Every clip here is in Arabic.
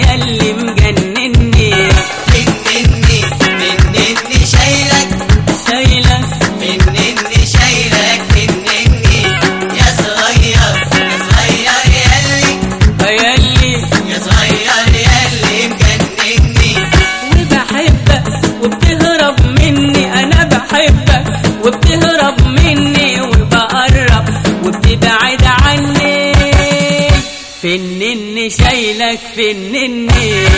ياللي مجنني. منني منني شايلك شايلك منني شايلك منني يا صغير يا صغير ياللي ياللي يا صغير ياللي مجنني. وبحبك وبتهرب مني، انا بحبك وبتهرب مني، وبقرب وبتبعد عني. فنني شايلك فنني.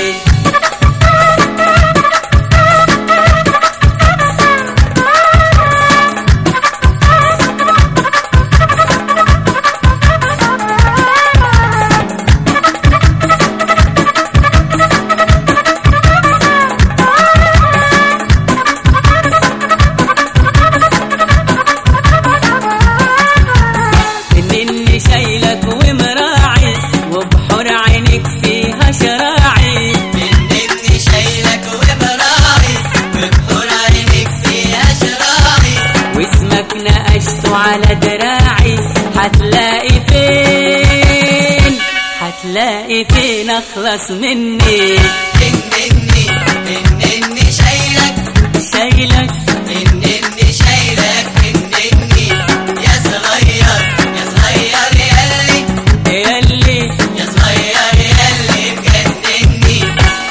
فنني شايلك ومراعي، وبحور عينك فيها شراعي. منني شايلك ومراعي وبحور عينك فيها شراعي. واسمك نقشته على دراعي، هتلاقي فين هتلاقي فين اخلص مني. منني منني شايلك شايلك منني شايلك منني يا صغير يا صغير ياللي ياللي يا صغير ياللي مجنني.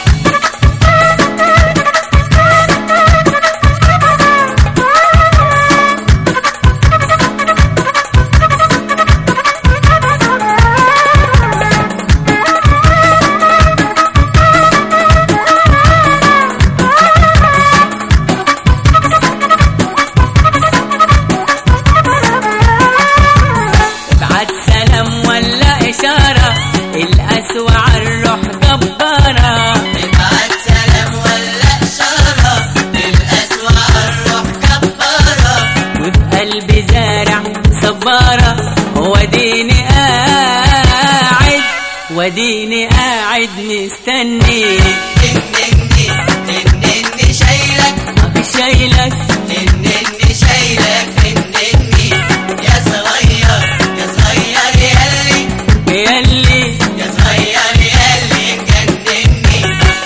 ابعت سلام ولا اشاره، القسوة عالروح جبارة. ابعت سلام ولا إشارة القسوة عالروح كبارة. وفي قلبي زارع صبارة، وديني قاعد مستني. منني منني شايلك شايلك منني شايلك منني يا صغير يا صغير ياللي ياللي يا صغير ياللي مجنني.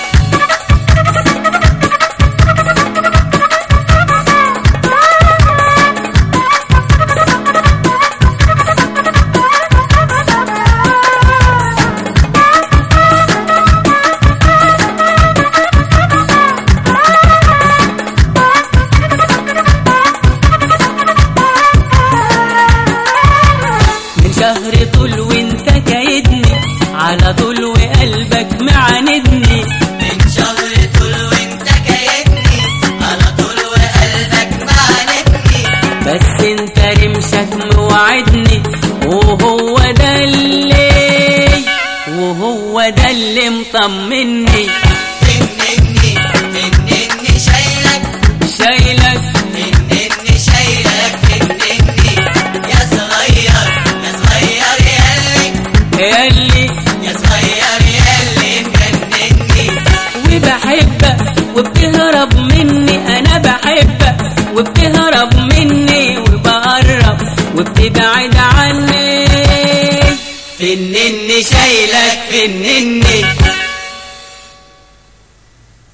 من شهر طول وانت كايدني، على طول وقلبك معاندني. من شهر طول وانت كايدني، على طول وقلبك معاندني. بس انت رمشك موعدني، وهو ده اللي مطمني. منني منني شايلك شايلك منني شايلك منني يا صغير يا صغير ياللي ياللي يا صغير ياللي مجنني. وبحبك وبتهرب مني، انا بحبك وبتهرب مني، وبقرب وبتبعد عني. فنني شايلك فنني